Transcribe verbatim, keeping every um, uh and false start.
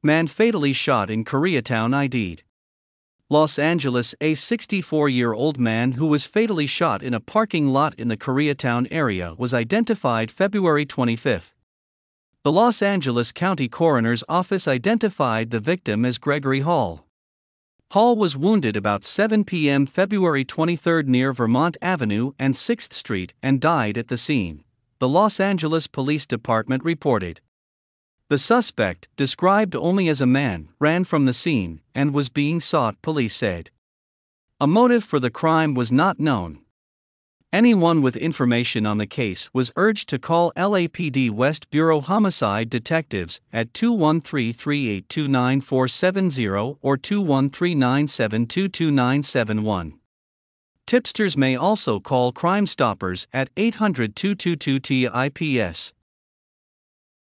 Man fatally shot in Koreatown I D'd. Los Angeles. A sixty-four-year-old man who was fatally shot in a parking lot in the Koreatown area was identified February twenty-fifth. The Los Angeles County Coroner's Office identified the victim as Gregory Hall. Hall was wounded about seven p m February twenty-third near Vermont Avenue and sixth Street and died at the scene, the Los Angeles Police Department reported. The suspect, described only as a man, ran from the scene and was being sought, police said. A motive for the crime was not known. Anyone with information on the case was urged to call L A P D West Bureau Homicide Detectives at two one three, three eight two, nine four seven zero or two one three, nine seven two, two nine seven one. Tipsters may also call Crime Stoppers at eight hundred, two two two, T I P S.